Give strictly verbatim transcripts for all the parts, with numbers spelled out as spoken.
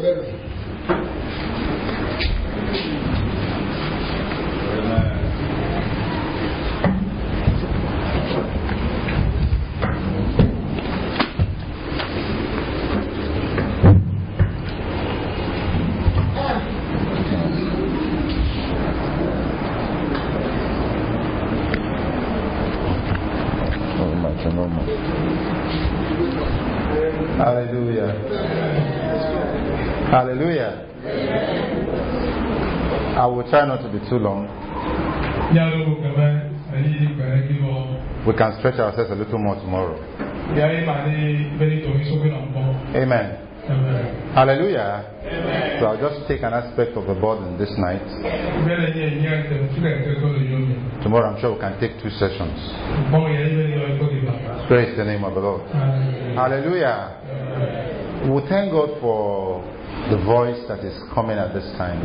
Hallelujah. Hallelujah. I will try not to be too long. We can stretch ourselves a little more tomorrow. Amen. Amen. Hallelujah. Amen. So I'll just take an aspect of the burden this night. Tomorrow I'm sure we can take two sessions. Praise the name of the Lord. Amen. Hallelujah. Amen. We thank God for the voice that is coming at this time.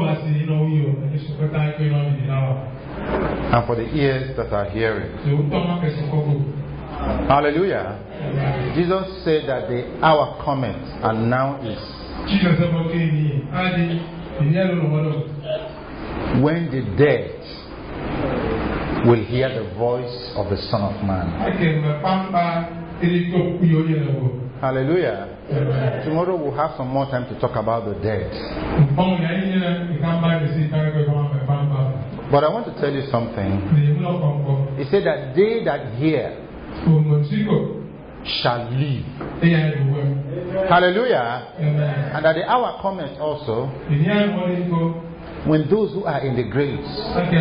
And for the ears that are hearing. Hallelujah. Amen. Jesus said that the hour cometh and now is when the dead will hear the voice of the Son of Man. Hallelujah. Amen. Tomorrow we'll have some more time to talk about the dead. But I want to tell you something. He said that they that hear shall live. Hallelujah. Amen. And at the hour cometh also when those who are in the graves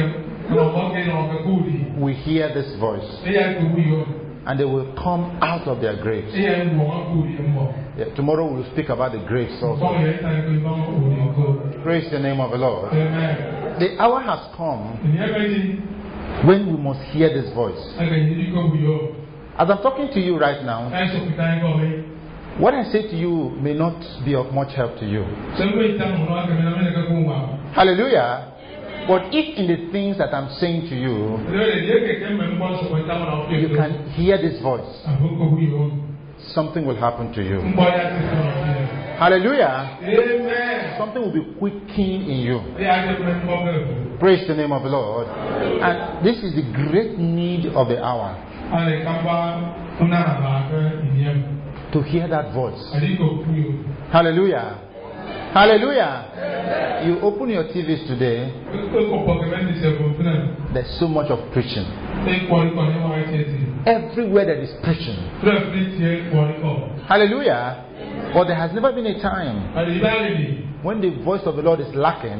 will hear this voice, and they will come out of their graves. Yeah, tomorrow we will speak about the graves also. Praise the name of the Lord. Amen. The hour has come when we must hear this voice. As I'm talking to you right now, what I say to you may not be of much help to you. Hallelujah. But if in the things that I'm saying to you, you can hear this voice, something will happen to you. Hallelujah. Amen. Something will be quickening in you. Praise the name of the Lord. And this is the great need of the hour. To hear that voice. Hallelujah. Hallelujah. You open your T Vs today, there's so much of preaching. Everywhere there is preaching. Hallelujah. But there has never been a time when the voice of the Lord is lacking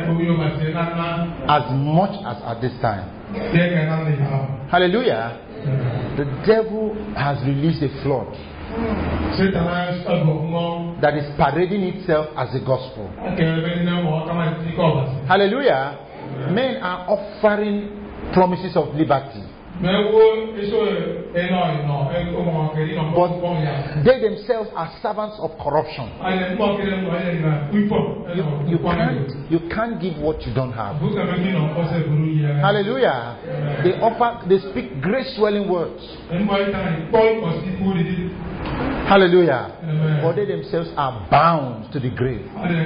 as much as at this time. Hallelujah. The devil has released a flood that is parading itself as a gospel. Hallelujah. Men are offering promises of liberty, but they themselves are servants of corruption. You, you, can't, you can't give what you don't have. Hallelujah. They offer, they speak great swelling words. Hallelujah. Amen. But they themselves are bound to the grave.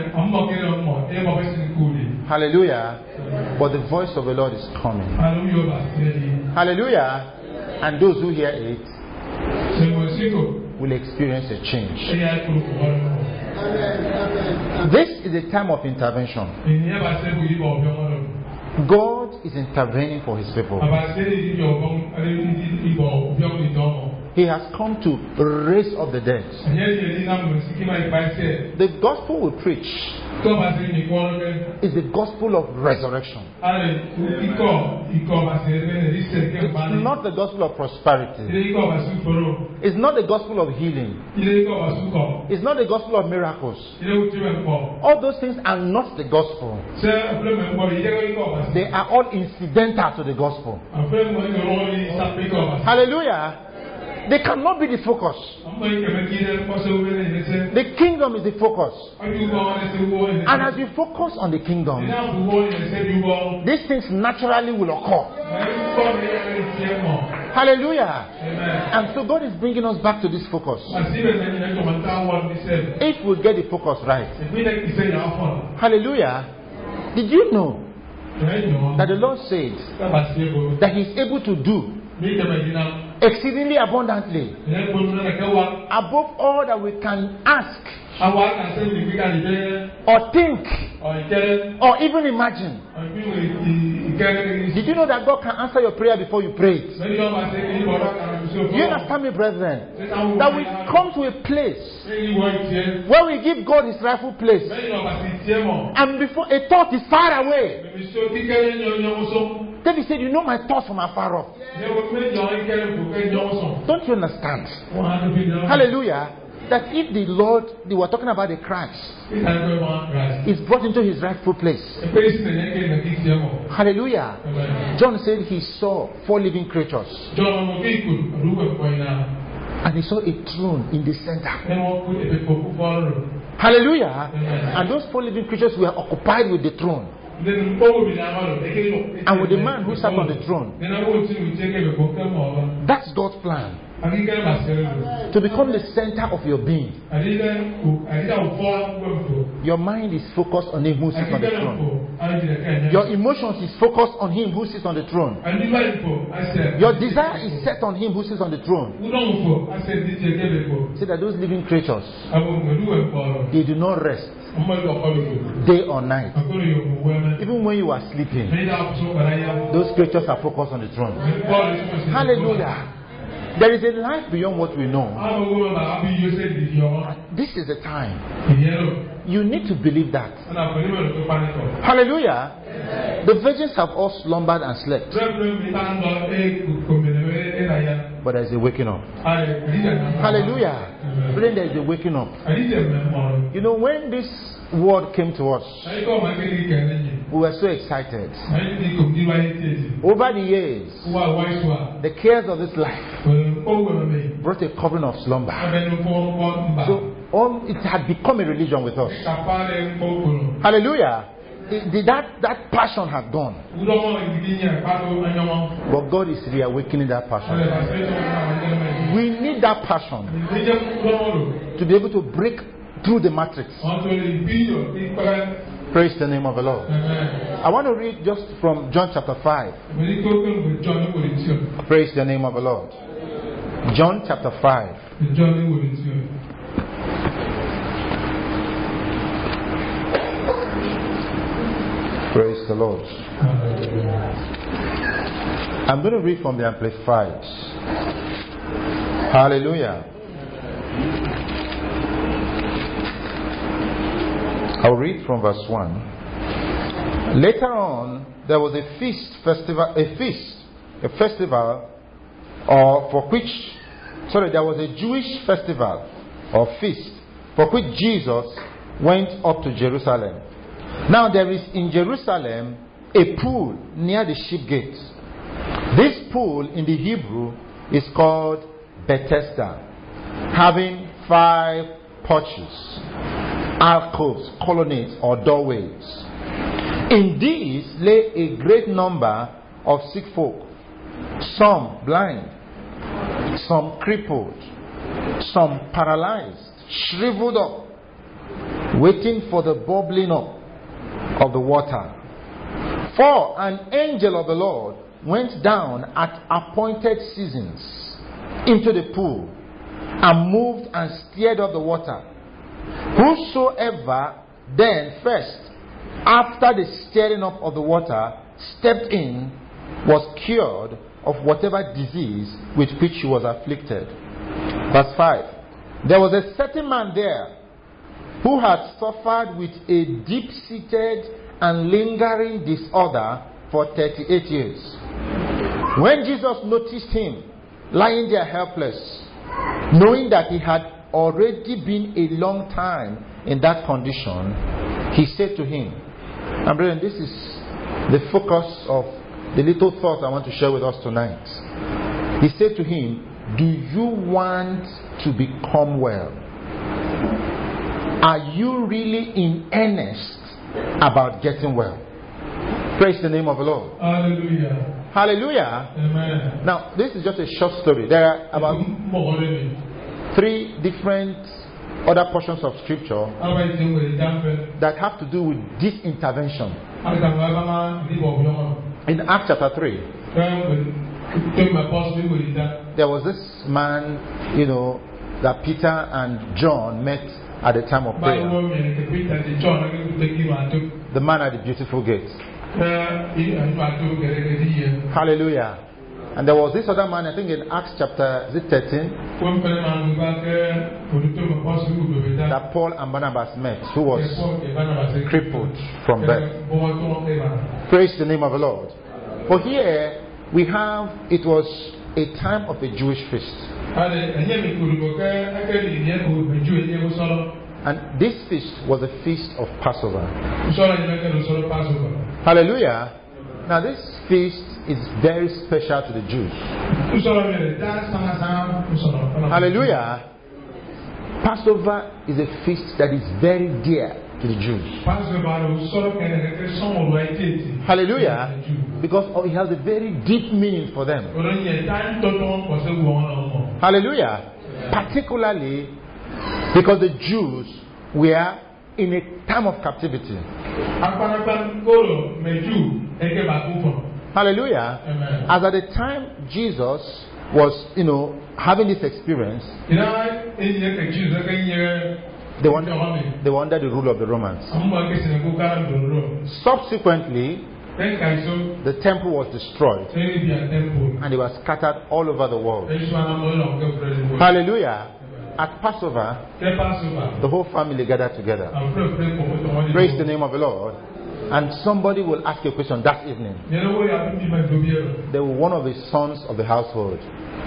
Hallelujah. Amen. But the voice of the Lord is coming. Hallelujah. And those who hear it will experience a change. This is a time of intervention. God is intervening for his people. He has come to raise up the dead. The gospel we preach is the gospel of resurrection. It's not the gospel of prosperity. It's not the gospel of healing. It's not the gospel of miracles. All those things are not the gospel. They are all incidental to the gospel. Hallelujah. They cannot be the focus. The kingdom is the focus. And as you focus on the kingdom, these things naturally will occur. Hallelujah. Amen. And so God is bringing us back to this focus. If we get the focus right. Hallelujah. Did you know that the Lord said that He is able to do exceedingly abundantly above all that we can ask or think or even imagine? Did you know that God can answer your prayer before you pray it? Do you understand me, brethren? That we come to a place where we give God His rightful place, and before a thought is far away, David said, "You know my thoughts from afar off." Don't you understand? Hallelujah. That if the Lord, they were talking about the Christ, is brought into His rightful place. Hallelujah. John said he saw four living creatures, and he saw a throne in the center. Hallelujah. And those four living creatures were occupied with the throne and with the man who sat on the throne. That's God's plan, to become the center of your being. Your mind is focused on Him who sits on the throne. Your emotions is focused on Him who sits on the throne. Your desire is set on Him who sits on the throne. See that those living creatures, they do not rest day or night. Even when you are sleeping, those creatures are focused on the throne. Hallelujah. There is a life beyond what we know. This is the time. You need to believe that. Hallelujah. The virgins have all slumbered and slept, but there is a waking up. Hallelujah. Then there is a waking up. You know, when this word came to us, we were so excited. Over the years, the cares of this life brought a covering of slumber. So all, it had become a religion with us. Hallelujah. The, the, that, that passion had gone. But God is reawakening that passion. We need that passion to be able to break through the matrix. Praise the name of the Lord. Amen. I want to read just from John chapter five. Praise the name of the Lord. John chapter five. Praise the Lord. I'm going to read from the Amplified. Hallelujah. I'll read from verse one. Later on, there was a feast festival, a feast, a festival, or for which, sorry, there was a Jewish festival or feast for which Jesus went up to Jerusalem. Now there is in Jerusalem a pool near the sheep gate. This pool in the Hebrew is called Bethesda, having five porches, alcoves, colonnades, or doorways. In these lay a great number of sick folk, some blind, some crippled, some paralyzed, shriveled up, waiting for the bubbling up of the water. For an angel of the Lord went down at appointed seasons into the pool and moved and stirred up the water. Whosoever then first, after the stirring up of the water, stepped in, was cured of whatever disease with which he was afflicted. Verse five. There was a certain man there who had suffered with a deep-seated and lingering disorder for thirty-eight years. When Jesus noticed him lying there helpless, knowing that he had already been a long time in that condition, he said to him, and brethren, this is the focus of the little thought I want to share with us tonight. He said to him, do you want to become well? Are you really in earnest about getting well? Praise the name of the Lord. Hallelujah. Hallelujah. Amen. Now, this is just a short story. There are about three different other portions of scripture that have to do with this intervention. In Acts chapter three, there was this man, you know, that Peter and John met at the time of prayer. The man at the beautiful gate. Hallelujah. And there was this other man, I think in Acts chapter is it thirteen, that Paul and Barnabas met, who was crippled from birth. Praise the name of the Lord. For here we have, it was a time of a Jewish feast. And this feast was a feast of Passover. Hallelujah. Now this feast is very special to the Jews. Hallelujah. Passover is a feast that is very dear to the Jews. Hallelujah. Because it has a very deep meaning for them. Hallelujah. Particularly because the Jews were in a time of captivity. Hallelujah. Amen. As at the time Jesus was, you know, having this experience, they were, they were under the rule of the Romans. Subsequently, the temple was destroyed and it was scattered all over the world. Hallelujah. At Passover, the whole family gathered together. Praise the name of the Lord. And somebody will ask a question that evening. There was one of the sons of the household.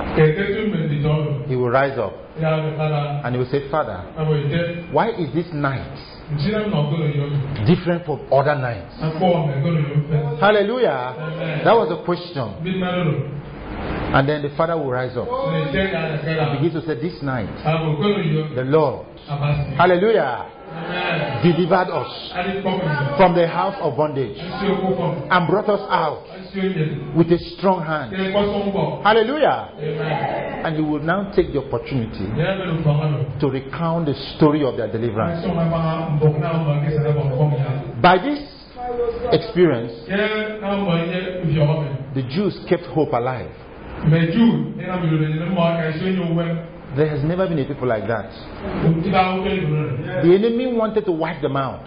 He will rise up and he will say, Father, why is this night different from other nights? Hallelujah. That was the question. And then the father will rise up and begin to say, this night the Lord, hallelujah, delivered us from the house of bondage and brought us out with a strong hand. Hallelujah. And he will now take the opportunity to recount the story of their deliverance. By this experience, the Jews kept hope alive. There has never been a people like that. The enemy wanted to wipe them out.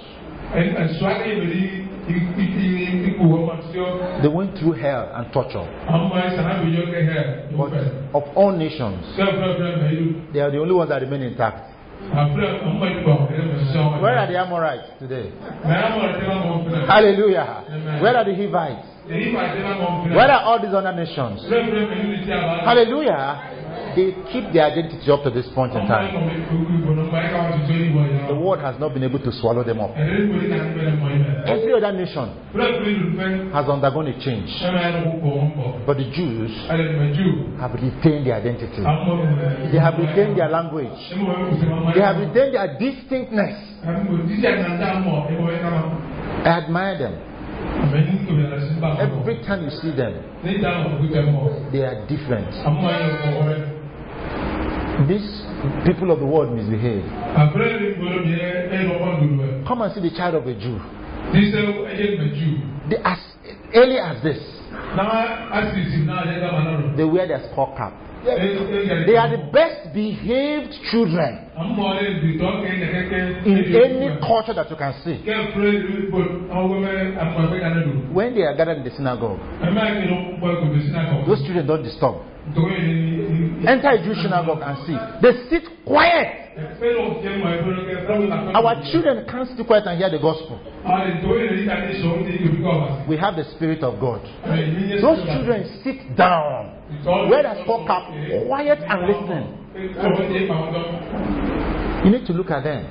They went through hell and torture. But of all nations, they are the only ones that remain intact. Where are the Amorites today? Hallelujah. Where are the Hivites? Where are all these other nations? Hallelujah. They keep their identity up to this point in time. The world has not been able to swallow them up. Every other nation has undergone a change. But the Jews have retained their identity. They have retained their language. They have retained their distinctness. I admire them. Every time you see them, they are different. These people of the world misbehave. Come and see the child of a Jew. They, as early as this, they wear their skull cap. They are the best behaved children in any culture that you can see. When they are gathered in the synagogue, those children don't disturb. Enter a Jewish synagogue and see. They sit quiet. Our children can't sit quiet and hear the gospel. We have the Spirit of God. Those children sit down, wear a skull cap, quiet and listen. You need to look at them.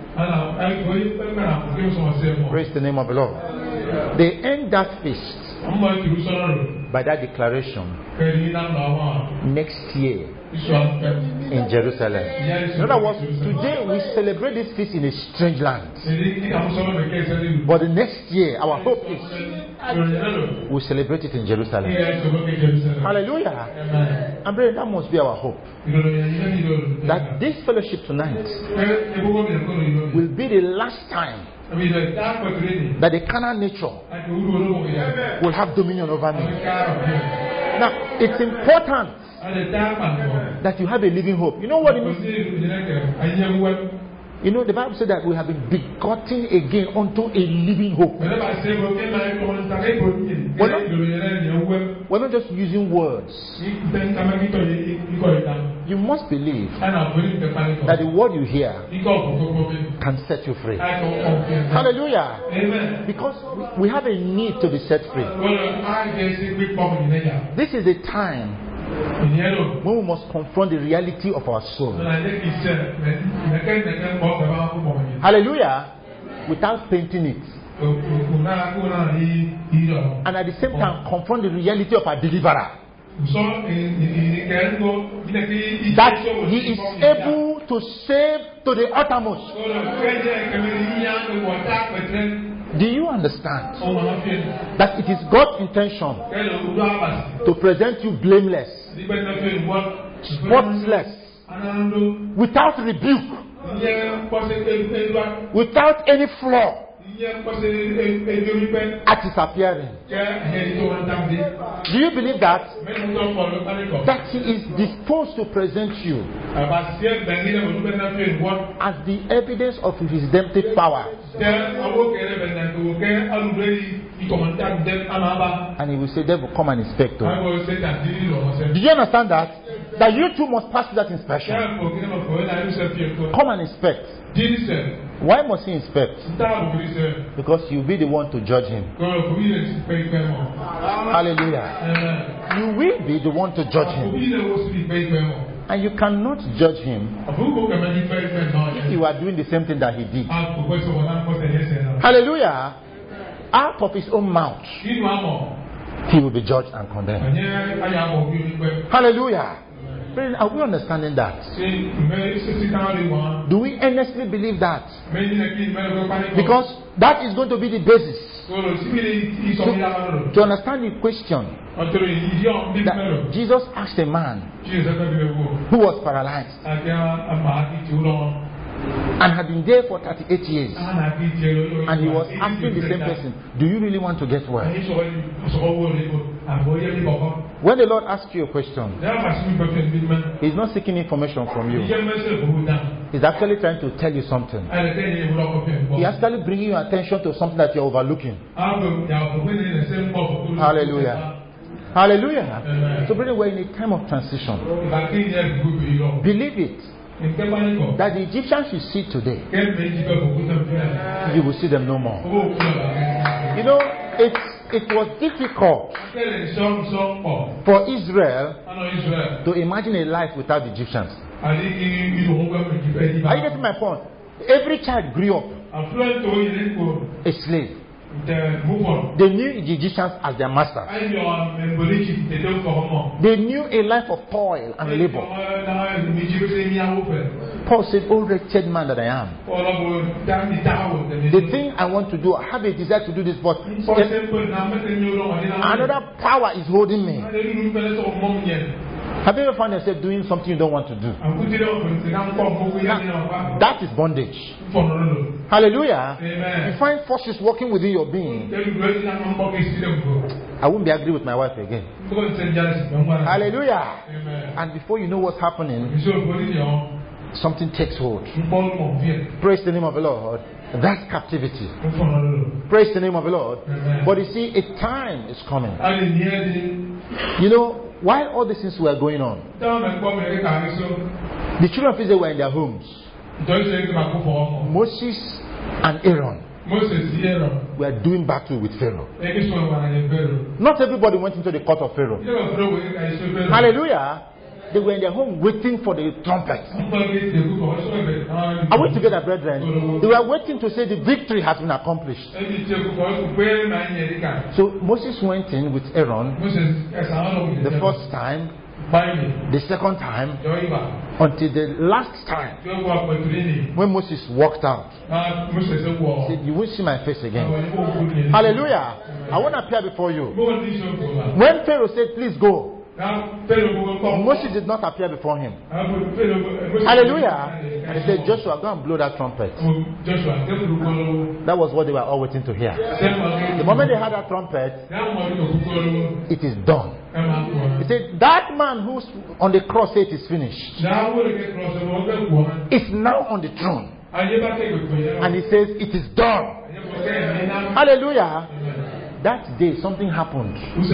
Praise the name of the Lord. They end that feast by that declaration. Next year in Jerusalem. In other words, today we celebrate this feast in a strange land. But the next year, our hope is we celebrate it in Jerusalem. Hallelujah. And brother, that must be our hope. That this fellowship tonight will be the last time that the carnal nature will have dominion over me. Now, it's important that you have a living hope. You know what it means? You know, the Bible said that we have been begotten again unto a living hope. We're not, we're not just using words. You must believe that the word you hear can set you free. Hallelujah. Because we have a need to be set free. This is a time when we must confront the reality of our soul. Hallelujah. Without painting it. And at the same time confront the reality of our deliverer. That he is able to save to the uttermost. Do you understand that it is God's intention to present you blameless, spotless, without rebuke, without any flaw at his appearing? Do you believe that? That he is disposed to present you as the evidence of his redemptive power. And he will say, devil, come and inspect. Do you understand that? That you too must pass that inspection. Come and inspect. Why must he inspect? Because you'll be the one to judge him. Hallelujah. You will be the one to judge him. And you cannot judge him if you are doing the same thing that he did. Hallelujah. Out of his own mouth, he will be judged and condemned. Hallelujah. Are we understanding that? Do we earnestly believe that? Because that is going to be the basis to, to understand the question that Jesus asked a man who was paralyzed and had been there for thirty-eight years, and he was asking the same person, do you really want to get well? When the Lord asks you a question, he's not seeking information from you. He's actually trying to tell you something. He's actually bringing your attention to something that you're overlooking. Hallelujah. Hallelujah. Amen. So brother, we're in a time of transition. Believe it. That the Egyptians you see today, you will see them no more. You know, it's, it was difficult for Israel to imagine a life without the Egyptians. Are you getting my point? Every child grew up a slave. They knew the Egyptians as their masters. They knew a life of toil and labor. Paul said, "Oh wretched man that I am, the thing I want to do, I have a desire to do this, but another power is holding me." Have you ever found yourself doing something you don't want to do? Now, that is bondage. Hallelujah. Amen. You find forces working within your being. I won't be angry with my wife again. Hallelujah. Amen. And before you know what's happening, something takes hold. Praise the name of the Lord. That's captivity. Praise the name of the Lord. Amen. But you see, a time is coming. You know, while all these things were going on, the children of Israel were in their homes. Moses and Aaron were doing battle with Pharaoh. Not everybody went into the court of Pharaoh. Hallelujah. They were in their home waiting for the trumpet. Are we together, brethren? They were waiting to say the victory has been accomplished. So Moses went in with Aaron the first time The second time, until the last time, when Moses walked out, he said, "You won't see my face again." Hallelujah! I want to appear before you. When Pharaoh said, "Please go," Moses did not appear before him. Hallelujah! And he said, "Joshua, go and blow that trumpet." That was what they were all waiting to hear. The moment they heard that trumpet, it is done. He said, "That man who's on the cross said it is finished is now on the throne." And he says, "It is done." Hallelujah! That day, something happened.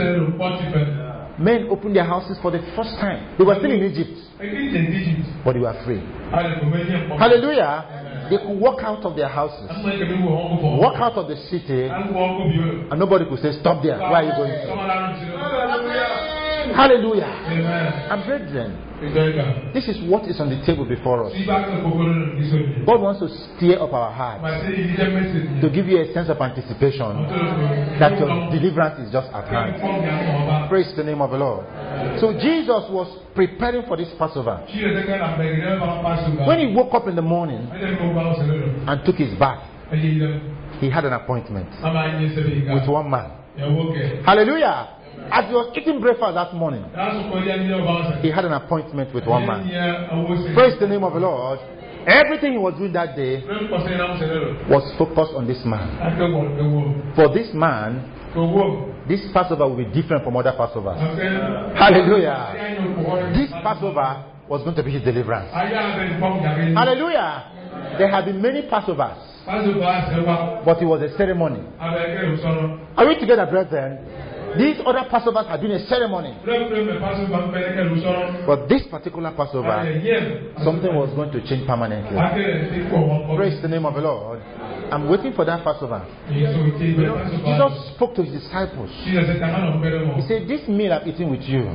Men opened their houses for the first time. They were still in Egypt, but they were free. Hallelujah! They could walk out of their houses, walk out of the city, and nobody could say, "Stop there. Where are you going to?" Hallelujah! And brethren, this is what is on the table before us. God wants to stir up our hearts, to give you a sense of anticipation that your deliverance is just at hand. Praise the name of the Lord. So Jesus was preparing for this Passover. When he woke up in the morning and took his bath, he had an appointment with one man. Hallelujah! As he was eating breakfast that morning, he had an appointment with one man. Praise the name of the Lord. Everything he was doing that day was focused on this man. For this man, this Passover will be different from other Passovers. Hallelujah. This Passover was going to be his deliverance. Hallelujah. There have been many Passovers, but it was a ceremony. Are we together, brethren? These other Passovers have been a ceremony. But this particular Passover, something was going to change permanently. Praise the name of the Lord. I'm waiting for that Passover. You know, Jesus spoke to his disciples. He said, "This meal I'm eating with you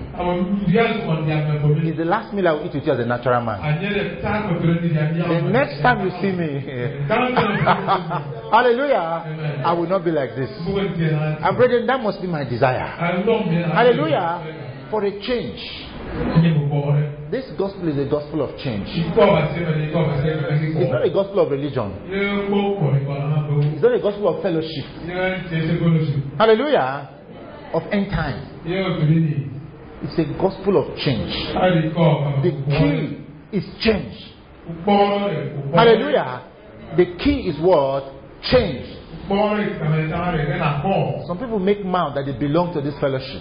is the last meal I will eat with you as a natural man. The next time you see me, hallelujah, I will not be like this." And brethren, that must be my desire. Hallelujah. For a change. This gospel is a gospel of change. It's not a gospel of religion. It's not a gospel of fellowship. Hallelujah. Of end time. It's a gospel of change. The key is change. Hallelujah. The key is what? Change. Some people make mouth that they belong to this fellowship.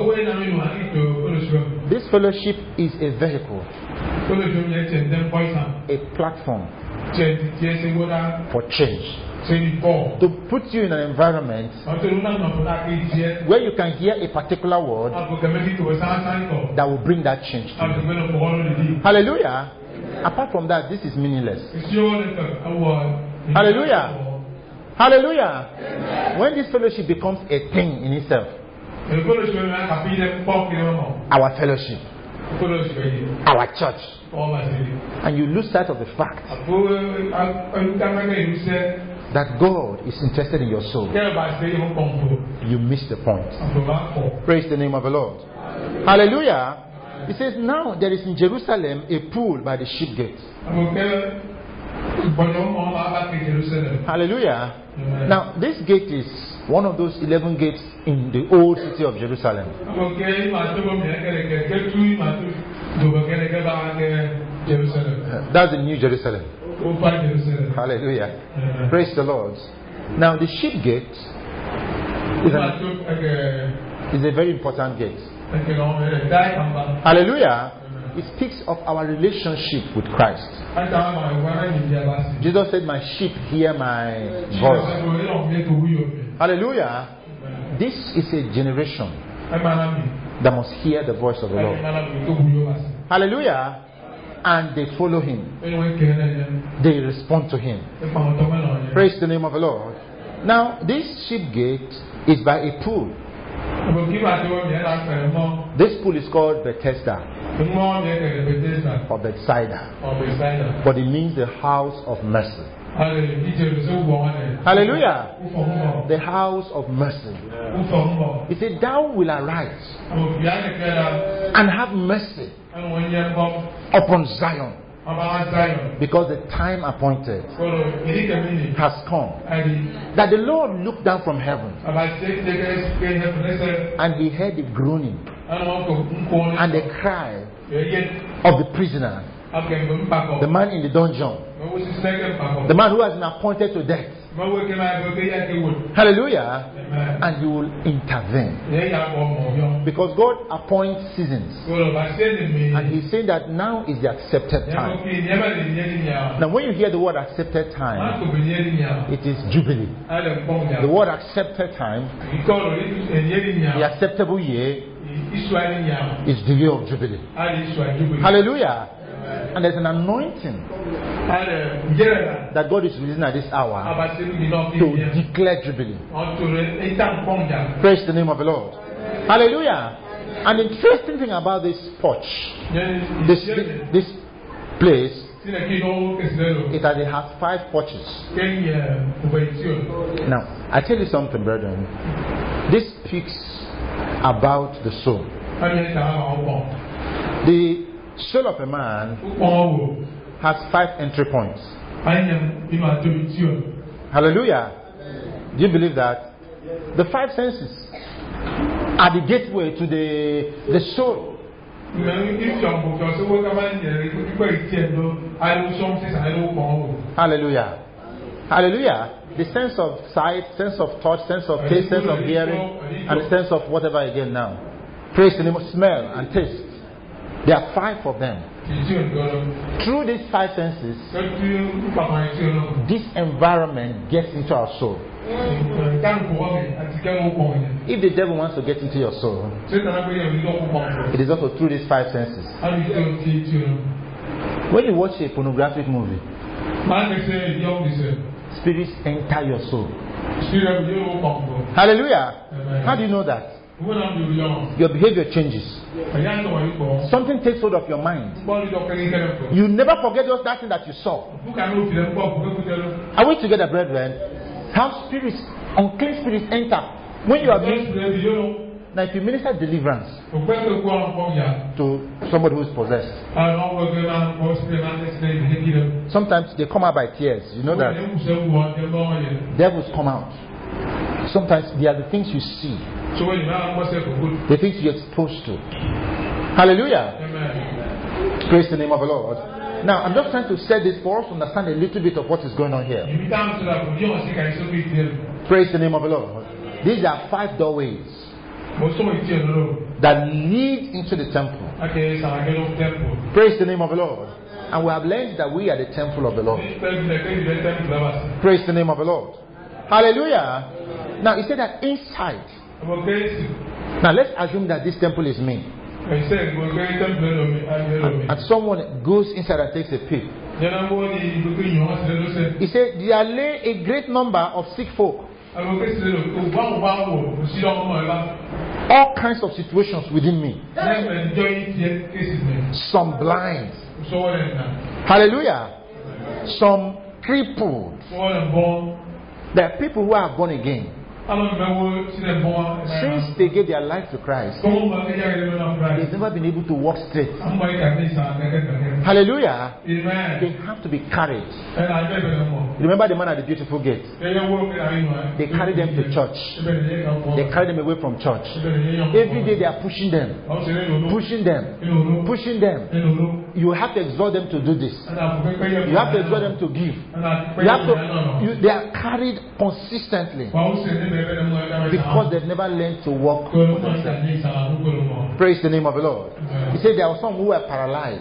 This fellowship is a vehicle, a platform for change, to put you in an environment where you can hear a particular word that will bring that change to you. Hallelujah. Apart from that, this is meaningless. Hallelujah. Hallelujah. Amen. When this fellowship becomes a thing in itself, our fellowship, our church, and you lose sight of the fact that God is interested in your soul, you miss the point. Praise the name of the Lord. Hallelujah. He says, "Now there is in Jerusalem a pool by the sheep gate." Hallelujah. Amen. Now this gate is one of those eleven gates in the old city of Jerusalem. That's the New Jerusalem. Hallelujah. Amen. Praise the Lord. Now the sheep gate is, an, is a very important gate. Hallelujah. It speaks of our relationship with Christ. Jesus said, "My sheep hear my voice." Hallelujah. This is a generation that must hear the voice of the Lord. Hallelujah. And they follow him. They respond to him. Praise the name of the Lord. Now, this sheep gate is by a pool. This pool is called Bethesda or Bethsaida, but it means the house of mercy. Hallelujah. The house of mercy. He said, thou will arise and have mercy upon Zion, because the time appointed has come, that the Lord looked down from heaven and he heard the groaning and the cry of the prisoner, the man in the dungeon, the man who has been appointed to death. Hallelujah. And you will intervene, because God appoints seasons, and he's saying that now is the accepted time. Now when you hear the word accepted time, it is jubilee. The word accepted time, the acceptable year, is the year of jubilee. Hallelujah. And there's an anointing that God is releasing at this hour to declare jubilee. Praise the name of the Lord. Hallelujah. An interesting thing about this porch, this, this place, it has, it has five porches. Now, I tell you something, brethren. This speaks about the soul. The soul of a man has five entry points. Hallelujah. Do you believe that? The five senses are the gateway to the, the soul. Hallelujah. Hallelujah. The sense of sight, sense of touch, sense of taste, sense of hearing, and the sense of whatever again now. Praise the name of smell and taste. There are five of them. Through these five senses, this environment gets into our soul. If the devil wants to get into your soul, it is also through these five senses. When you watch a pornographic movie, spirits enter your soul. Hallelujah. How do you know that? Your behavior changes. Something takes hold of your mind. You never forget just that thing that you saw. Are we together, brethren? How spirits, unclean spirits enter. When you are being, now if you minister deliverance to somebody who is possessed, sometimes they come out by tears. You know that devils come out. Sometimes they are the things you see, the things you're exposed to. Hallelujah. Amen. Praise the name of the Lord. Now, I'm just trying to set this for us to understand a little bit of what is going on here. Praise the name of the Lord. These are five doorways that lead into the temple. Praise the name of the Lord. And we have learned that we are the temple of the Lord. Praise the name of the Lord. Hallelujah. Now, he said that inside. Now, let's assume that this temple is me. And, and someone goes inside and takes a peek. He said, there lay a great number of sick folk. All kinds of situations within me. Some blind. Hallelujah. Some crippled. There are people who are born again. Since they gave their life to Christ, they've never been able to walk straight. Hallelujah. Amen. They have to be carried. Remember the man at the beautiful gate? They carry them to church. They carry them away from church. Every day they are pushing them. Pushing them. Pushing them. You have to exhort them to do this. You have to exhort them to give. You have to, you, they are carried consistently. Because they've never learned to walk. Praise the name of the Lord. He said there were some who were paralyzed.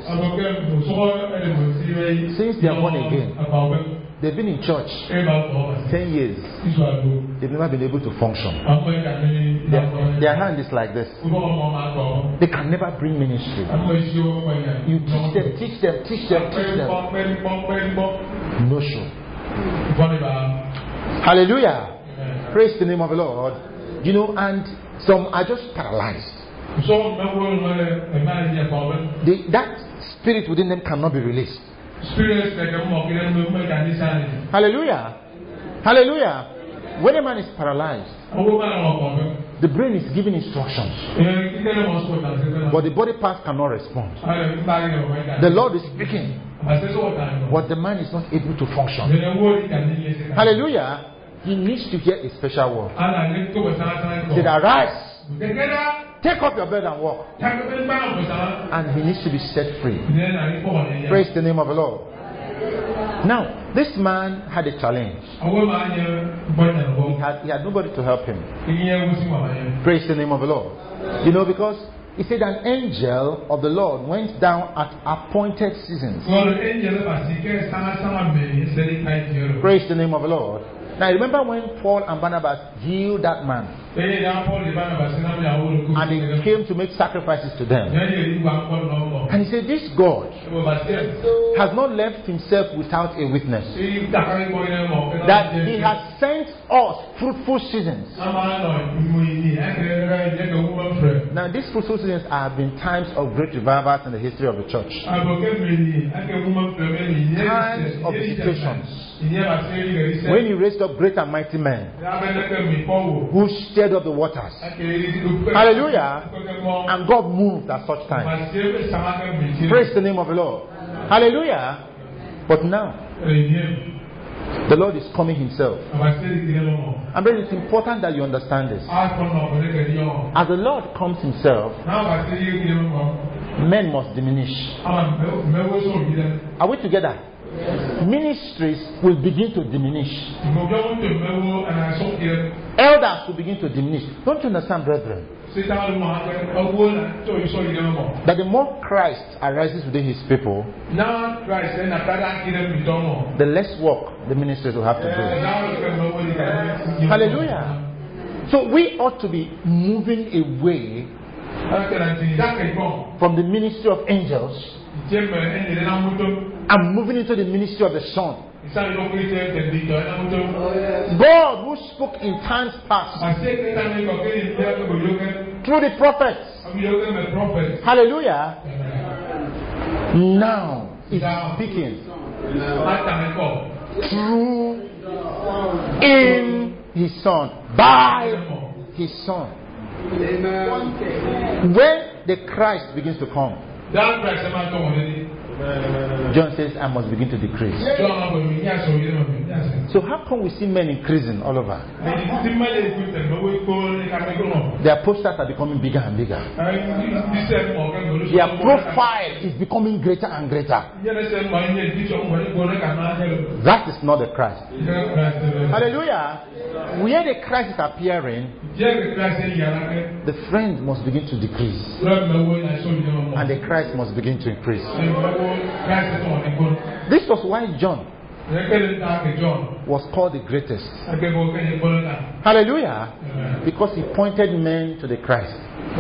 Since they are born again, they've been in church ten years. They've never been able to function. Their, their hand is like this. They can never bring ministry. You teach them, teach them, teach them, teach them. No show. Hallelujah. Praise the name of the Lord. You know, and some are just paralyzed. They, that spirit within them cannot be released. Hallelujah. Hallelujah. When a man is paralyzed, the brain is giving instructions, but the body parts cannot respond. The Lord is speaking, but the man is not able to function. Hallelujah. He needs to hear a special word. He said, arise, take up your bed and walk. And he needs to be set free. Praise the name of the Lord. Now, this man had a challenge. He had, he had nobody to help him. Praise the name of the Lord. You know, because he said an angel of the Lord went down at appointed seasons. Praise the name of the Lord. Now, remember when Paul and Barnabas healed that man? And he came to make sacrifices to them. And he said, this God has not left himself without a witness. That he has sent us fruitful seasons. Now, these fruitful seasons have been times of great revivals in the history of the church. Times of visitations. When he raised up great and mighty men who stirred up the waters. Hallelujah. And God moved at such times. Praise the name of the Lord. Hallelujah. But now, the Lord is coming himself. And then it's important that you understand this. As the Lord comes himself, men must diminish. Are we together? Ministries will begin to diminish. Elders will begin to diminish. Don't you understand, brethren? That the more Christ arises within his people, the less work the ministries will have to do. Hallelujah. So we ought to be moving away from the ministry of angels and moving into the ministry of the Son. God, who spoke in times past through the prophets, hallelujah, now is speaking through in his Son, by his Son. When the Christ begins to come, John says, I must begin to decrease. So how come we see men increasing all over? Their posters are becoming bigger and bigger. Their profile is becoming greater and greater. That is not the Christ. Hallelujah. Where the Christ is appearing, the friend must begin to decrease, and the Christ must begin to increase. This was why John was called the greatest. Hallelujah. Because he pointed men to the Christ.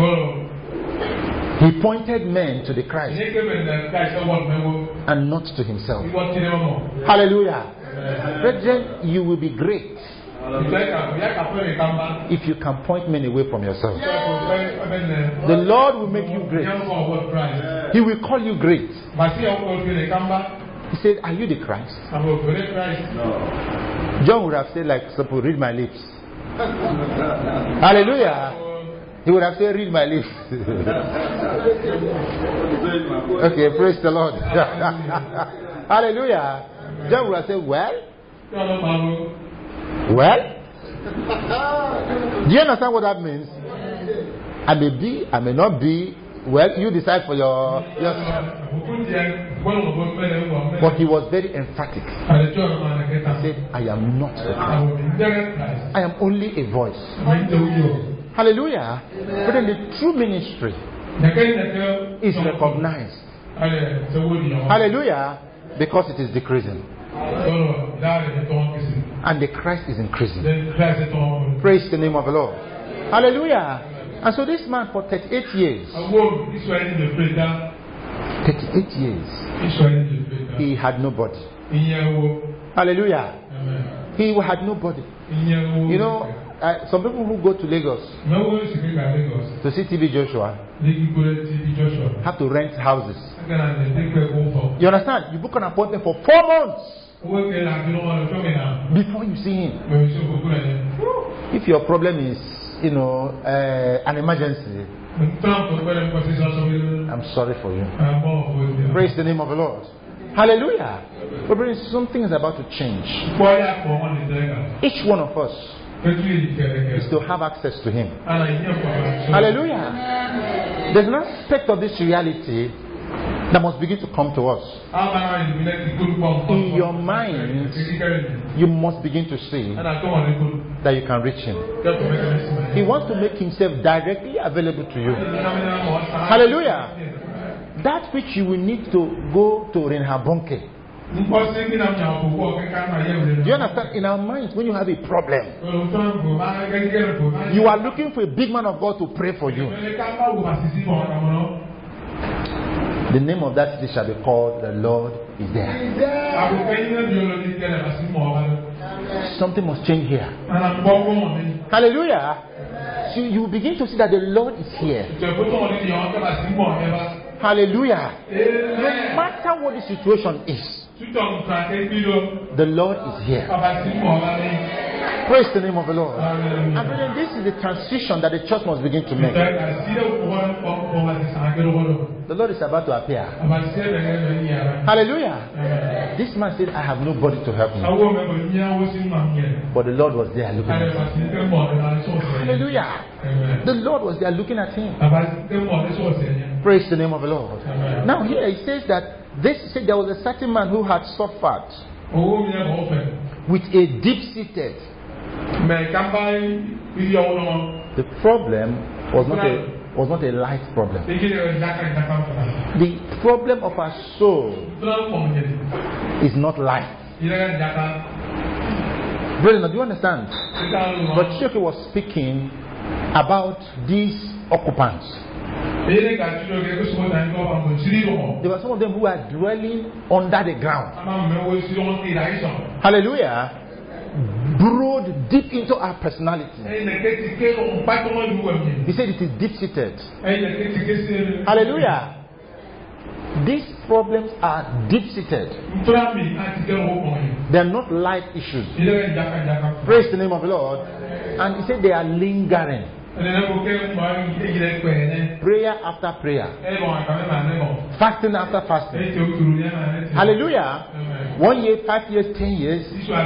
He pointed men to the Christ and not to himself. Hallelujah. Brethren, you will be great if you can point men away from yourself. The Lord will make you great. He will call you great. He said, are you the Christ? No. John would have said, like, suppose, read my lips. Hallelujah. He would have said, read my lips. Okay, praise the Lord. Hallelujah. John would have said, well, well, do you understand what that means? I may be, I may not be. Well, you decide for your yourself. But he was very emphatic. He said, I am not the Christ. I am only a voice. Hallelujah. But then the true ministry is recognized. Hallelujah. Because it is decreasing. And the Christ is increasing. Praise the name of the Lord. Hallelujah. And so this man for thirty-eight years, thirty-eight years, he had nobody. Hallelujah. He had nobody. You know, uh, some people who go to Lagos to see T B Joshua have to rent houses. You understand? You book an appointment for four months before you see him. If your problem is, you know, uh, an emergency, I'm sorry for you. Praise the name of the Lord. Hallelujah. But something is about to change. Each one of us is to have access to him. Hallelujah. There's an aspect of this reality that must begin to come to us. In your mind, you must begin to see that you can reach him. He wants to make himself directly available to you. Hallelujah. That which you will need to go to Renhabonke. Do you understand? In our minds, when you have a problem, you are looking for a big man of God to pray for you. The name of that city shall be called The Lord is There. Something must change here. Hallelujah. So you begin to see that the Lord is here. Hallelujah. No matter what the situation is, the Lord is here. Praise the name of the Lord. And then this is the transition that the church must begin to make. The Lord is about to appear. Hallelujah. This man said, I have nobody to help me. But the Lord was there looking at him. Hallelujah. The Lord was there looking at him. Praise the name of the Lord. Now here it says that this said there was a certain man who had suffered with a deep-seated. The problem was not a was not a light problem. The problem of our soul is not light. Brethren, do you understand? But Chioke was speaking about these occupants. There were some of them who are dwelling under the ground. Hallelujah. Burrowed deep into our personality. He said it is deep-seated. Hallelujah. These problems are deep-seated. They are not light issues. Praise the name of the Lord. And he said they are lingering. Prayer after prayer. Fasting after fasting. Hallelujah. One year, five years, ten years.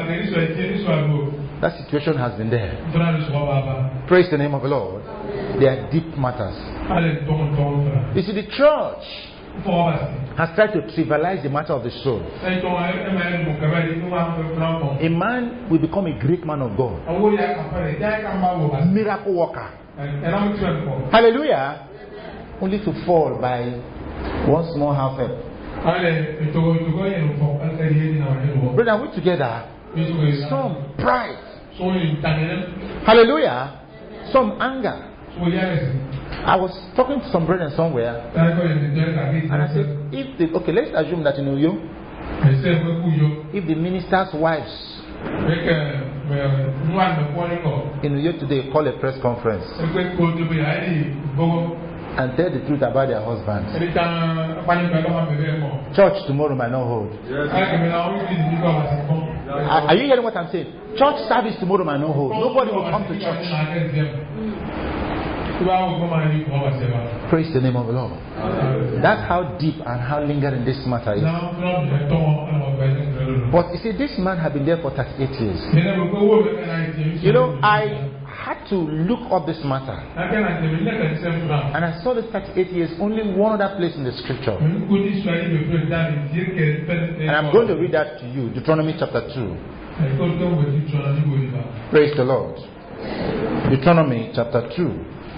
That situation has been there. Praise the name of the Lord. They are deep matters. You see, the church has tried to trivialize the matter of the soul. A man will become a great man of God. Miracle worker. Hallelujah. Only to fall by one small half help. Brother, we together. Some pride. Hallelujah. Some anger. I was talking to some brethren somewhere, and I said, if the, okay, let's assume that in Uyo, if the minister's wives in Uyo today call a press conference and tell the truth about their husbands, church tomorrow might not hold. Are, are you hearing what I'm saying? Church service tomorrow might not hold. Nobody will come to church. Praise the name of the Lord. That's how deep and how lingering this matter is. But you see, this man had been there for thirty-eight years. You know, I had to look up this matter, and I saw this thirty-eight years only one other place in the scripture. And I'm going to read that to you, Deuteronomy chapter two. Praise the Lord. Deuteronomy chapter two.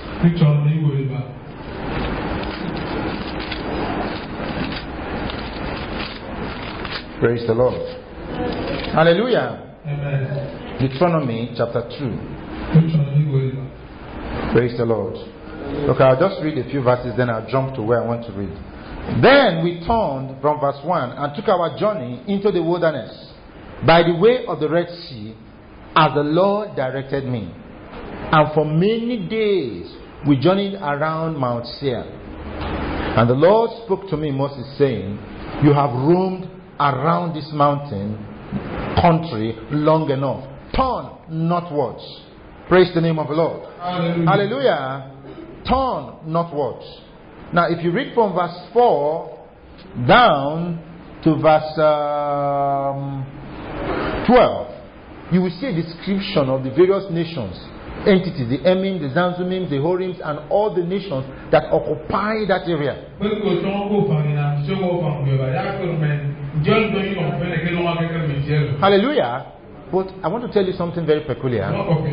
Praise the Lord. Hallelujah. Amen. Deuteronomy chapter two. Praise the Lord. Okay, I'll just read a few verses, then I'll jump to where I want to read. Then we turned from verse one and took our journey into the wilderness by the way of the Red Sea, as the Lord directed me. And for many days we journeyed around Mount Seir. And the Lord spoke to me, Moses, saying, you have roamed around this mountain country long enough. Turn northwards. Praise the name of the Lord. Hallelujah. Hallelujah. Turn northwards. Now, if you read from verse four down to verse um, twelve, you will see a description of the various nations, entities, the Emim, the Zanzumim, the Horims, and all the nations that occupy that area. Hallelujah. But I want to tell you something very peculiar.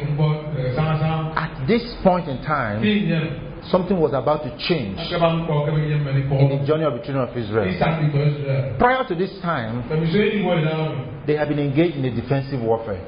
At this point in time, something was about to change in the journey of the children of Israel. Prior to this time, they had been engaged in a defensive warfare.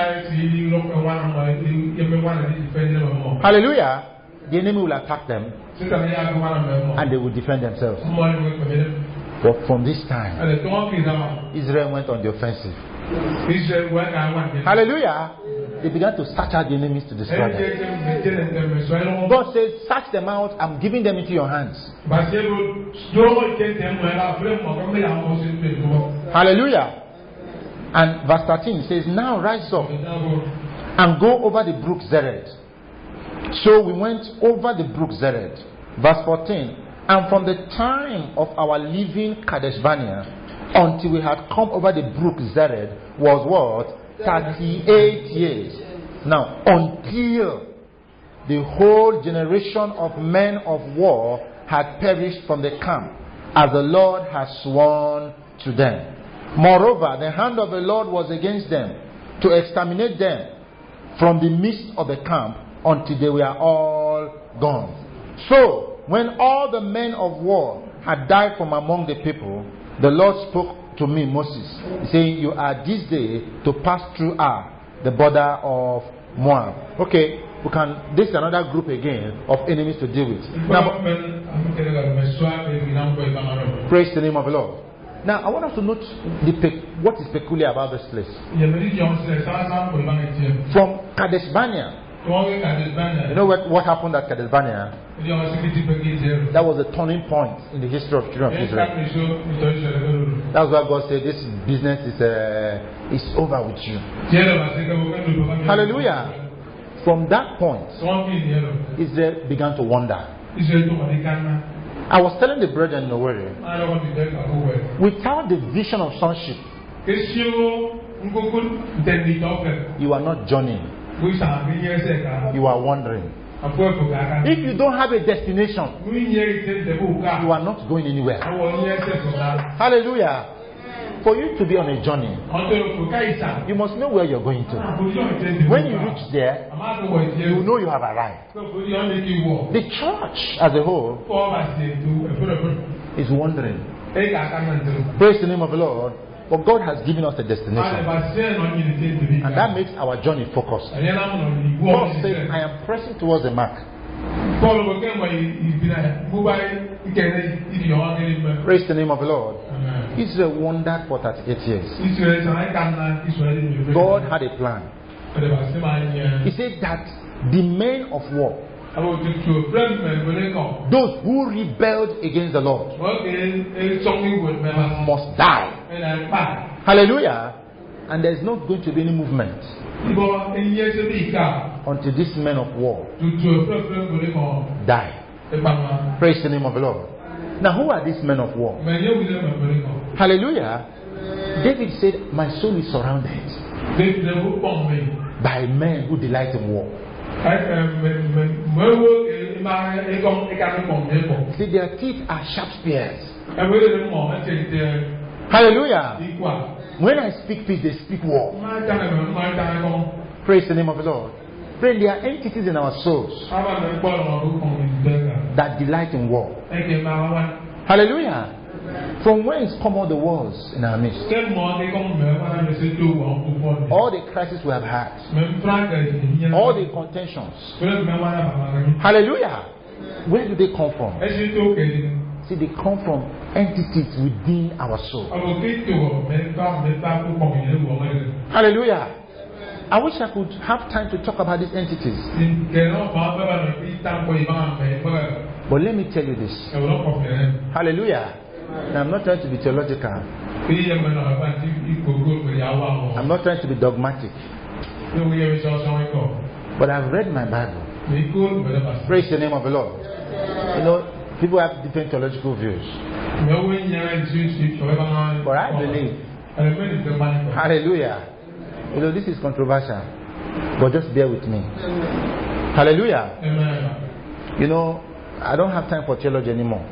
Hallelujah. The enemy will attack them and they will defend themselves. But from this time, Israel went on the offensive. Hallelujah. They began to search out the enemies to destroy them. God says, search them out. I'm giving them into your hands. Hallelujah. And verse thirteen says, now rise up and go over the brook Zered. So we went over the brook Zered. Verse fourteen. And from the time of our leaving Kadesh Barnea until we had come over the brook Zered was what? thirty-eight years. Now, until the whole generation of men of war had perished from the camp, as the Lord has sworn to them. Moreover, the hand of the Lord was against them, to exterminate them from the midst of the camp until they were all gone. So, when all the men of war had died from among the people, the Lord spoke to me, Moses, saying, you are this day to pass through Ar, the border of Moab. Okay, we can. This is another group again of enemies to deal with. Now, praise the name of the Lord. Now, I want us to note the pe- what is peculiar about this place. From Kadesh Barnea. You know what, what happened at Kadesh Barnea? That was a turning point in the history of children of Israel. That's why God said, this business is uh, is over with you. Hallelujah. From that point, Israel began to wander. I was telling the brethren in Owerri, without the vision of sonship, you are not journeying. You are wandering. If you don't have a destination, you are not going anywhere. Hallelujah. For you to be on a journey, you must know where you're going to. When you reach there, you know you have arrived. The church as a whole is wandering. Praise the name of the Lord. But God has given us a destination. And that makes our journey focused. Paul says, I am pressing towards the mark. Praise the name of the Lord. Israel wandered for thirty-eight years. God had a plan. He said that the men of war, those who rebelled against the Lord, must die. Hallelujah. And there's not going to be any movement until these men of war die. Praise the name of the Lord. Now, who are these men of war? Hallelujah. David said, my soul is surrounded by men who delight in war. See, their teeth are sharp spears. Hallelujah. When I speak peace, they speak war. Praise the name of the Lord. Friend, there are entities in our souls that delight in war. Hallelujah. From whence come all the wars in our midst? All the crises we have had, all the contentions. Hallelujah. Where do they come from? See, they come from entities within our soul. Hallelujah. I wish I could have time to talk about these entities. But let me tell you this. Hallelujah. Now, I'm not trying to be theological. I'm not trying to be dogmatic. But I've read my Bible. Praise the name of the Lord. You know, people have different theological views. But I believe. Hallelujah. You know, this is controversial. But just bear with me. Hallelujah. Amen. You know, I don't have time for theology anymore.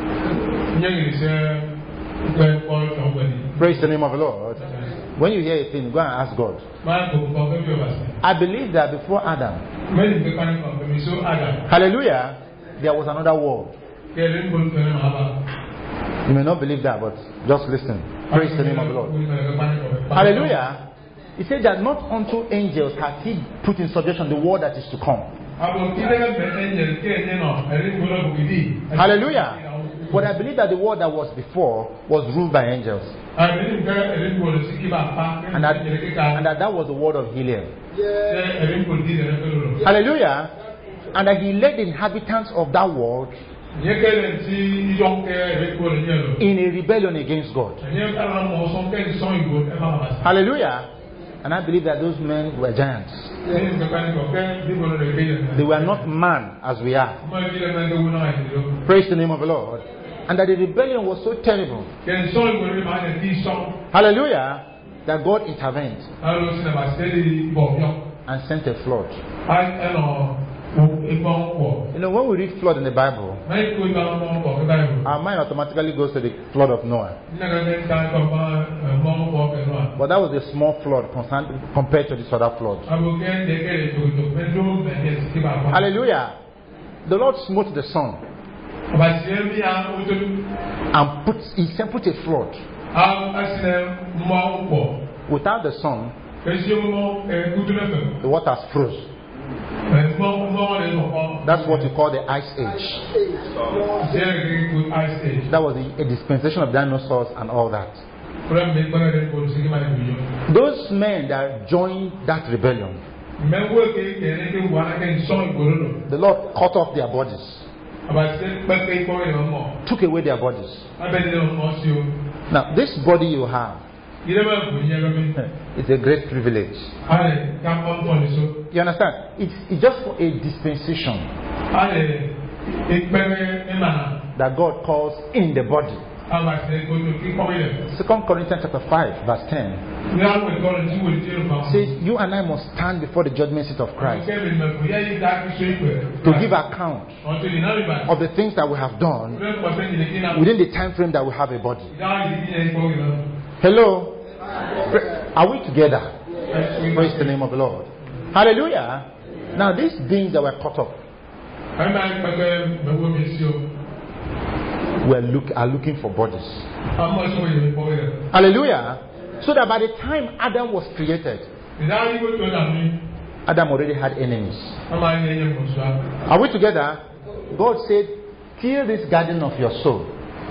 Praise the name of the Lord. When you hear a thing, go and ask God. I believe that before Adam, hallelujah, there was another world. You may not believe that, but just listen. Praise the name of the Lord. Hallelujah. He said that not unto angels has he put in subjection the world that is to come. Hallelujah. But I believe that the world that was before was ruled by angels. And that, and that that was the word of Helium. Hallelujah. And that he led the inhabitants of that world in a rebellion against God. Hallelujah. And I believe that those men were giants. They were not man as we are. Praise the name of the Lord. And that the rebellion was so terrible. Hallelujah. That God intervened and sent a flood. You know, when we read flood in the Bible, our mind automatically goes to the flood of Noah. But that was a small flood compared to this other flood. Hallelujah. The Lord smote the sun and put, he sent put a flood. Without the sun, the waters froze. That's what we call the Ice Age. That was a dispensation of dinosaurs and all that. Those men that joined that rebellion, the Lord cut off their bodies, took away their bodies. Now, this body you have, it's a great privilege. You understand? It's, it's just for a dispensation that God calls in the body. Second Corinthians chapter five, verse ten says, you and I must stand before the judgment seat of Christ to give account of the things that we have done within the time frame that we have a body. Hello? Are we together? Praise the name of the Lord. Hallelujah. Now these beings that were caught up were look, are looking for bodies. Hallelujah. So that by the time Adam was created, Adam already had enemies. Are we together? God said, kill this garden of your soul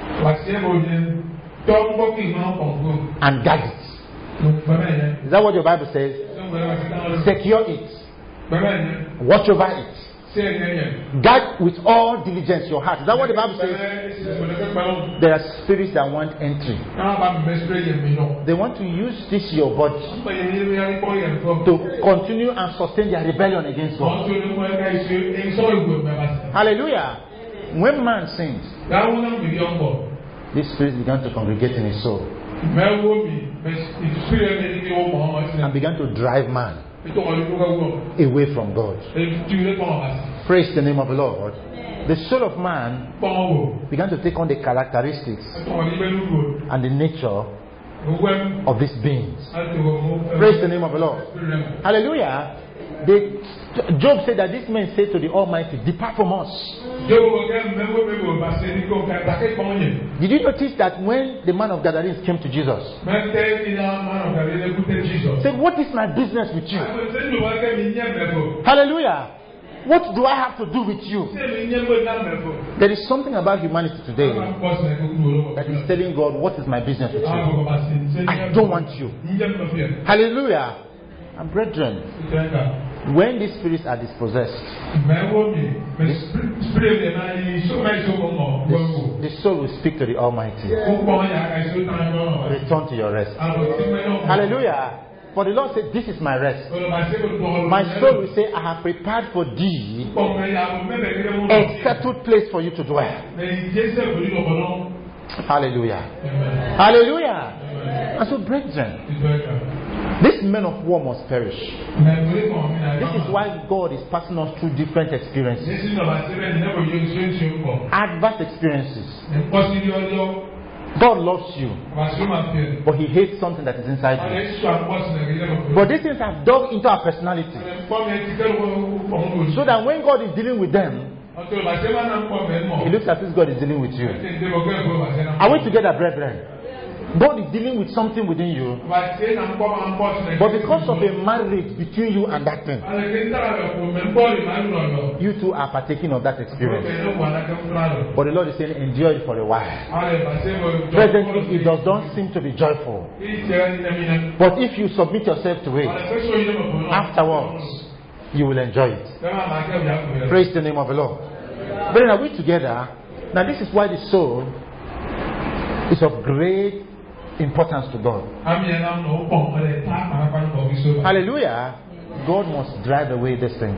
and guard it. Is that what your Bible says? Secure it. Watch over it. Guard with all diligence your heart. Is that what the Bible says? There are spirits that want entry. They want to use this your body to continue and sustain their rebellion against God. Hallelujah. When man sins, these spirits began to congregate in his soul and began to drive man away from God. Praise the name of the Lord. The soul of man began to take on the characteristics and the nature of these beings. Praise the name of the Lord. Hallelujah. They, Job said that this man said to the Almighty, depart from us. Did you notice that when the man of Gadarenes came to Jesus, said, what is my business with you? Hallelujah. What do I have to do with you? There is something about humanity today that is telling God, what is my business with you? I don't want you. Hallelujah. And brethren, when these spirits are dispossessed, the, the soul will speak to the Almighty. Return to your rest. Hallelujah. For the Lord said, this is my rest. My soul will say, I have prepared for thee a settled place for you to dwell. Hallelujah. Amen. Hallelujah. Amen. And so, brethren, this men of war must perish. This is why God is passing us through different experiences. Adverse experiences. God loves you, but He hates something that is inside you. But these things have dug into our personality, so that when God is dealing with them, it looks as if God is dealing with you. Are we together, brethren? God is dealing with something within you, but because of a marriage between you and that thing, you two are partaking of that experience. But the Lord is saying, enjoy it for a while. Presently, it does not seem to be joyful, but if you submit yourself to it, afterwards, you will enjoy it. Praise the name of the Lord. Brethren, are we together? Now, this is why the soul is of great importance to God. Hallelujah. God must drive away these things.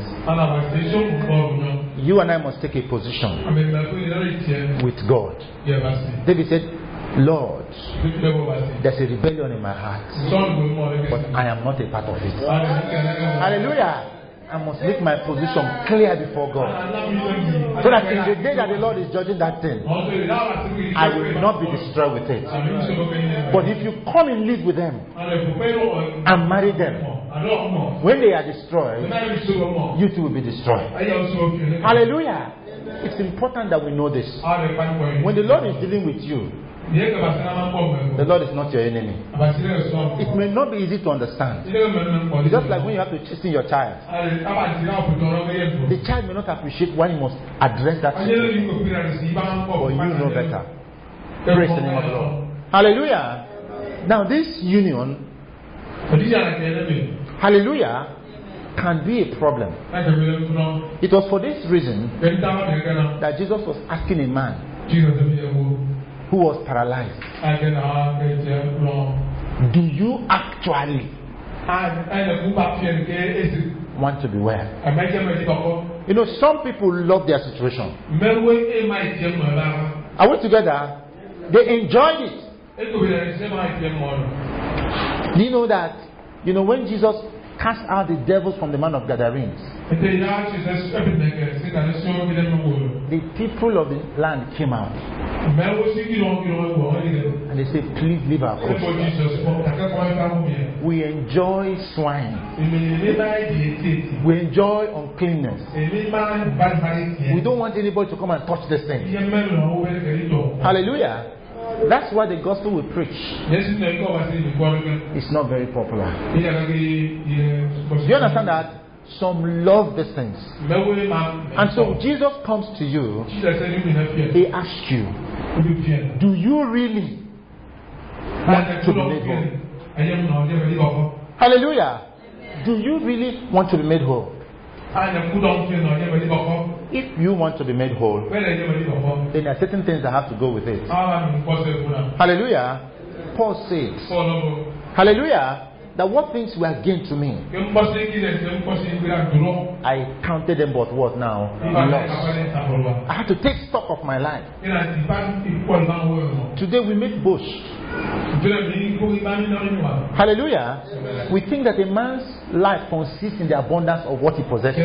You and I must take a position with God. David said, Lord, there's a rebellion in my heart, but I am not a part of it. Hallelujah. I must make my position clear before God, so that in the day that the Lord is judging that thing, I will not be destroyed with it. But if you come and live with them and marry them, when they are destroyed, you too will be destroyed. Hallelujah. It's important that we know this. When the Lord is dealing with you, the Lord is not your enemy. It may not be easy to understand. It's just like when you have to chasten your child. The child may not appreciate why you must address that situation, but you know better. Praise the name of the Lord. Hallelujah. Now this union, hallelujah, can be a problem. It was for this reason that Jesus was asking a man who was paralyzed, do you actually want to be well? You know, some people love their situation. Are we together? They enjoyed it. Do you know that, you know, when Jesus cast out the devils from the man of Gadarenes, the people of the land came out and they said, please leave our coast. We enjoy swine. We enjoy uncleanness. We don't want anybody to come and touch this thing. Hallelujah. That's why the gospel we preach is not very popular. Do you understand that? Some love these things. And so Jesus comes to you. He asks you, do you really want to be made whole? Hallelujah. Do you really want to be made whole? If you want to be made whole, then there are certain things that have to go with it. Hallelujah. Paul says, hallelujah, that what things were gained to me, I counted them but what now? Loss. I had to take stock of my life. Today we make boast. Hallelujah. We think that a man's life consists in the abundance of what he possesses.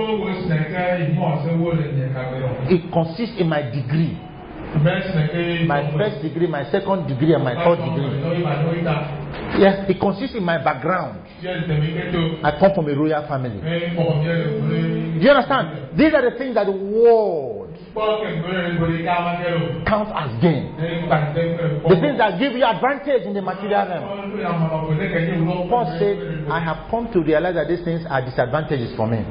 It consists in my degree, my first degree, my second degree, and my third degree. Yes, it consists in my background. I come from a royal family. Do you understand? These are the things that the world counts as gain. The things that give you advantage in the material realm. Paul said, I have come to realize that these things are disadvantages for me.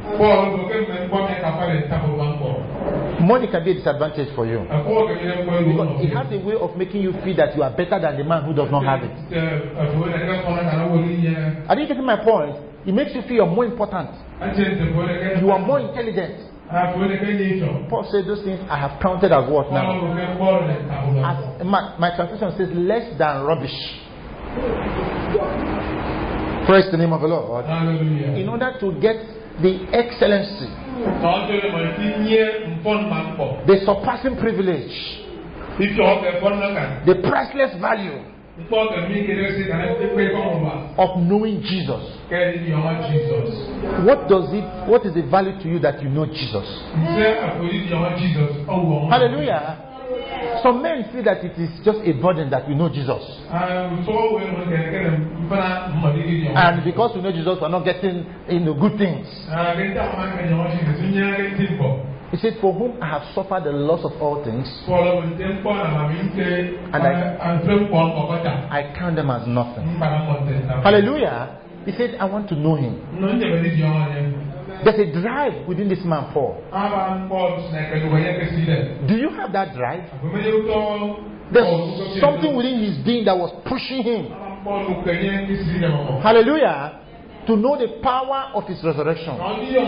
Money can be a disadvantage for you, because it has a way of making you feel that you are better than the man who does not have it. Are you getting my point? It makes you feel you're more important. You are more intelligent. Paul said those things I have counted as what now? As, my, my translation says less than rubbish. Praise the name of the Lord. Hallelujah. In order to get the excellency, the surpassing privilege, the priceless value of knowing Jesus. What does it? What is the value to you that you know Jesus? Hallelujah. Some men feel that it is just a burden that we know Jesus. And because we know Jesus, we're not getting in the good things. He said, for whom I have suffered the loss of all things, and I, I count them as nothing. Hallelujah. He said, I want to know him. There's a drive within this man, Paul. Do you have that drive? There's something within his being that was pushing him. Hallelujah. To know the power of his resurrection.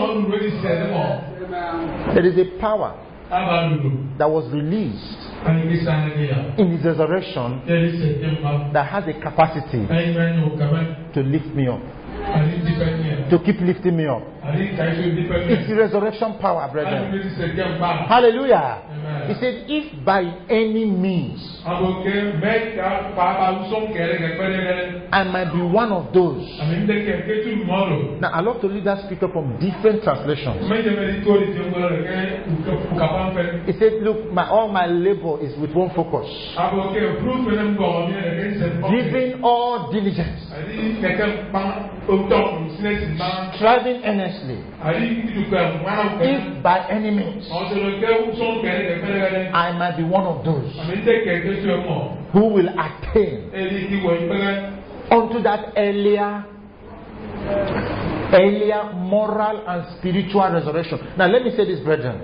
There is a power that was released in his resurrection that has a capacity to lift me up, to keep lifting me up. It's the resurrection power, brethren. Hallelujah. He said, if by any means I might be one of those. Now I love to read that scripture from different translations. He said, look, my, all my labor is with one focus. Giving all diligence. Striving earnestly. If by any means I might be one of those who will attain unto that earlier earlier moral and spiritual resurrection. Now let me say this, brethren.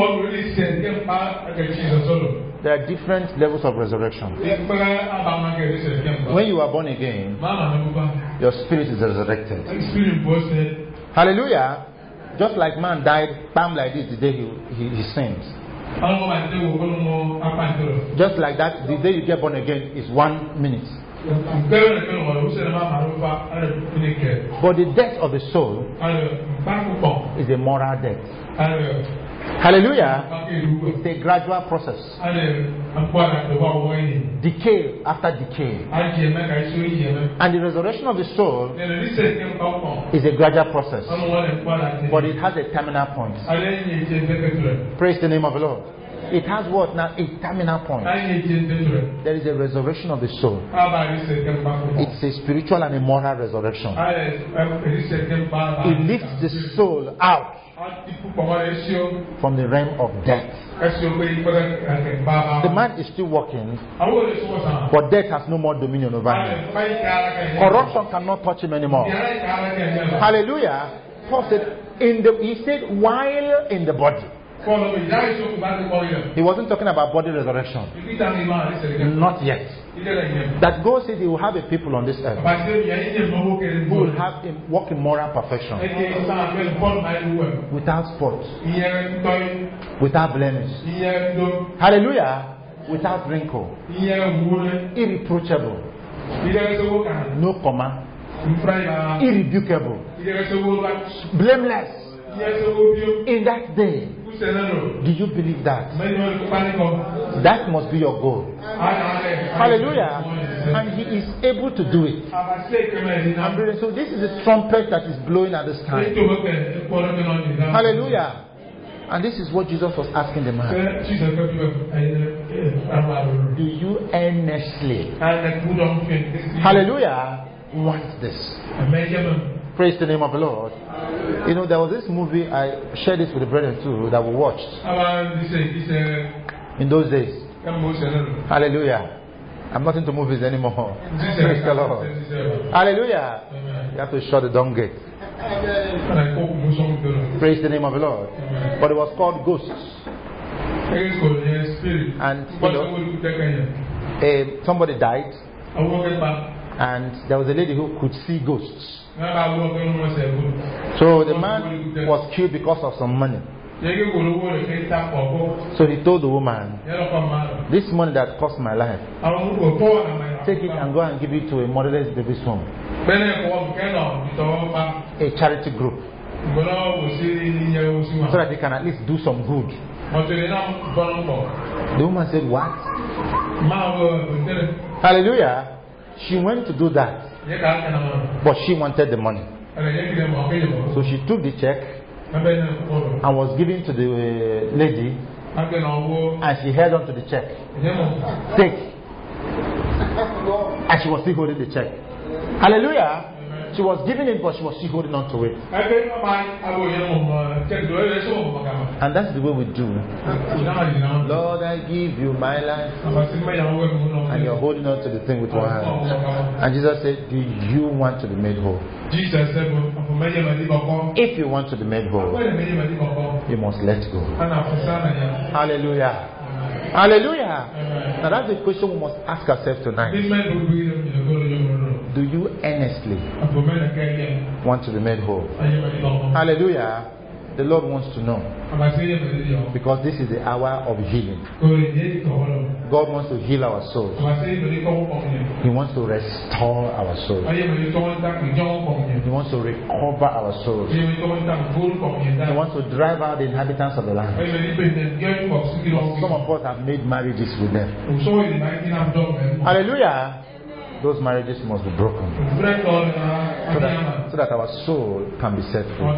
There are different levels of resurrection. When you are born again, your spirit is resurrected. Hallelujah. Just like man died, bam, like this the day he, he, he sins. Just like that, the day you get born again is one minute. But the death of the soul is a moral death. Hallelujah. It's a gradual process. Decay after decay. And the resurrection of the soul is a gradual process. But it has a terminal point. Praise the name of the Lord. It has what now? A terminal point. There is a resurrection of the soul. It's a spiritual and a moral resurrection. It lifts the soul out from the realm of death. The man is still walking, but death has no more dominion over him. Corruption cannot touch him anymore. Hallelujah. Paul said, in the, he said, while in the body. He wasn't talking about body resurrection. Not yet. That God said he will have a people on this earth who will have him walk in moral perfection, without spot, without blemish. Hallelujah. Without wrinkle, irreproachable, no comma, irrebukable, blameless. In that day, do you believe that? That must be your goal. Hallelujah. And he is able to do it. And so this is a trumpet that is blowing at this time. Hallelujah. And this is what Jesus was asking the man. Do you earnestly, hallelujah, want this? Praise the name of the Lord. You know, there was this movie, I shared this with the brethren too, that we watched in those days. Hallelujah. I'm not into movies anymore. Praise the Lord. Hallelujah. You have to shut the dung gate. Praise the name of the Lord. But it was called Ghosts. And you know, uh, somebody died, and there was a lady who could see ghosts. So the man was killed because of some money. So he told the woman, this money that cost my life, take it and go and give it to a motherless baby's home, a charity group, so that they can at least do some good. The woman said, what? Hallelujah. She went to do that, but she wanted the money. So she took the check and was given to the uh, lady, and she held on to the check. Take. And she was still holding the check. Hallelujah. She was giving it, but she was still holding on to it. And that's the way we do. Lord, I give you my life. And you're holding on to the thing with one hand. And Jesus said, do you want to be made whole? If you want to be made whole, you must let go. Hallelujah. Hallelujah. Now that's the question we must ask ourselves tonight. Do you earnestly want to be made whole? Hallelujah. The Lord wants to know, because this is the hour of healing. God wants to heal our souls. He wants to restore our souls. He wants to recover our souls. He wants to drive out the inhabitants of the land. Some of us have made marriages with them. Hallelujah. Those marriages must be broken, so that, so that our soul can be set free.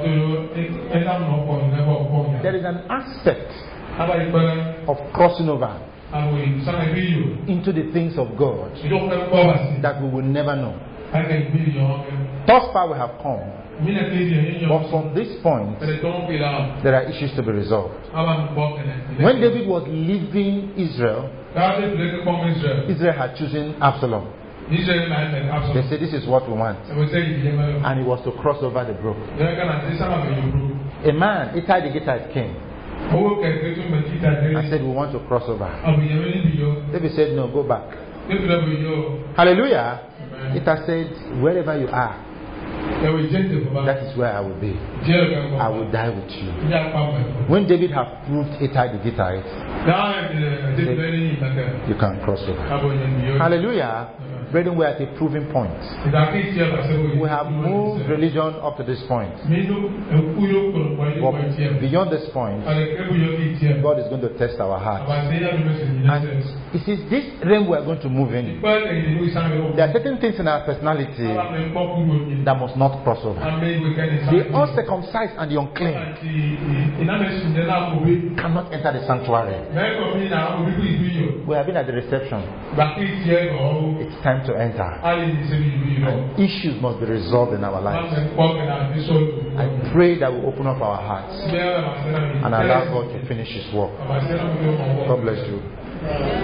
There is an aspect of crossing over into the things of God that we will never know. Thus far we have come, but from this point there are issues to be resolved. When David was leaving Israel, Israel had chosen Absalom. They said, this is what we want. And it was to cross over the brook. A man, Ittai the Gittite, came and said, we want to cross over. David said, no, go back. Hallelujah. Ittai said, wherever you are, that is where I will be. I will die with you. When David had proved Ittai the Gittite, you can cross over. Hallelujah. Brethren, we are at a proving point. We have moved religion up to this point. But beyond this point, God is going to test our hearts. And it is this realm we are going to move in. There are certain things in our personality that must not cross over. The uncircumcised and the unclean cannot enter the sanctuary. We have been at the reception. It's time to enter. And issues must be resolved in our lives. I pray that we open up our hearts and allow God to finish His work. God bless you.